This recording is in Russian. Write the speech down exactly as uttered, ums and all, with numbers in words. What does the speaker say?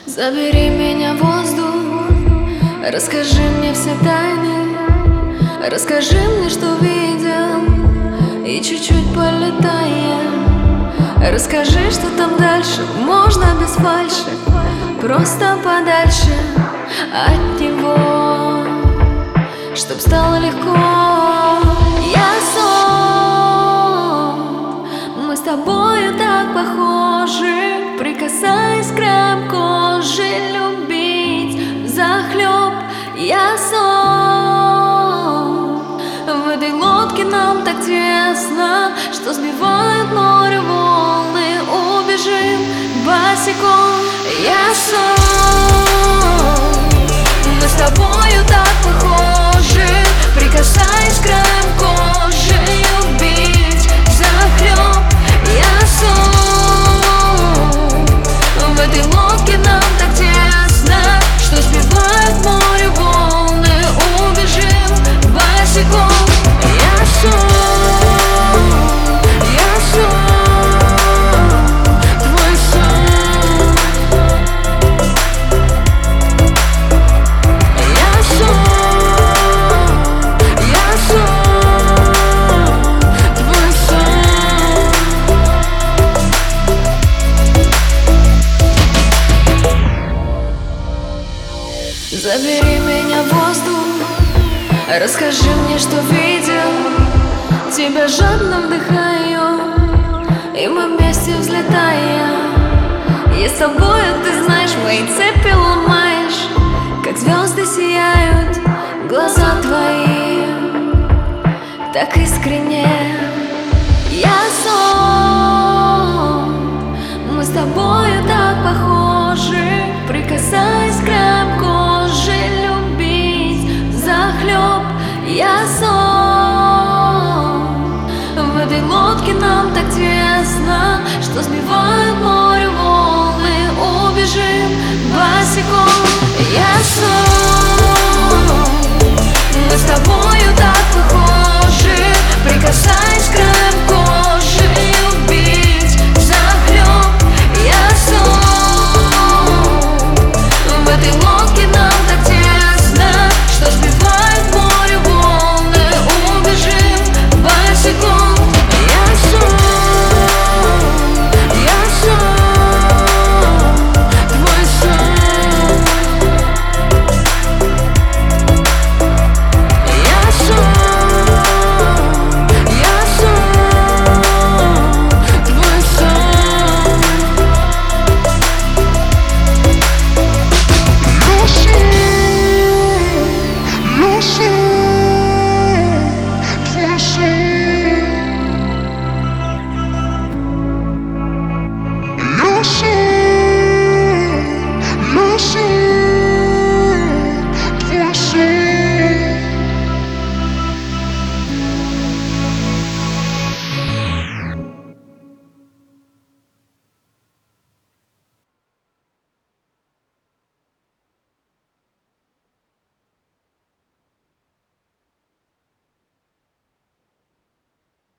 Забери меня в воздух, расскажи мне все тайны, расскажи мне, что видел, и чуть-чуть полетай. Расскажи, что там дальше, можно без фальши, просто подальше от него, чтоб стало легко. Я сон, мы с тобою так похожи, прикасаясь к краям кожи, любить взахлеб. Я сон, в этой лодке нам так тесно, что сбивают море волны, убежим босиком. Я сон, мы с тобою так похожи, прикасаясь к краям кожи, любить взахлеб. Я сон, в этой лодке нам так тесно, что сбивает море волны, убежим босиком. Я сон, я сон, твой сон. Я сон, я сон, твой сон. Забери меня в воздух, расскажи мне, что видел, тебя жадно вдыхаю, и мы вместе взлетаем. И с тобою, ты знаешь, мои цепи ломаешь, как звезды сияют глаза твои, так искренне. Я сон, мы с тобою так похожи, прикасаясь к краям кожи, любить взахлеб. Я сон, в этой лодке нам так тесно, что сбивают море волны, убежим босиком. Я сон.